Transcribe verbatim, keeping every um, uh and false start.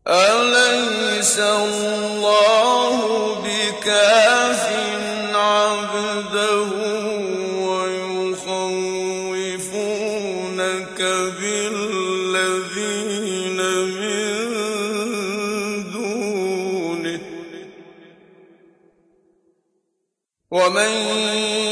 أَلَيْسَ اللَّهُ بِكَافٍ عَبْدَهُ وَيُخَوِّفُونَكَ بِالَّذِينَ مِن دُونِهِ ۚ وَمَن